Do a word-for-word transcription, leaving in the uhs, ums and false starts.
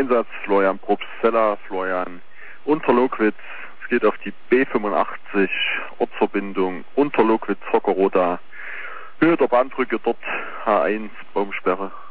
Einsatz, Florian Probstzeller, Florian Unterlogwitz. Es geht auf die B fünfundachtzig, Ortsverbindung Unterlogwitz-Hockeroda. Höhe der Bahnbrücke dort, H eins, Baumsperre.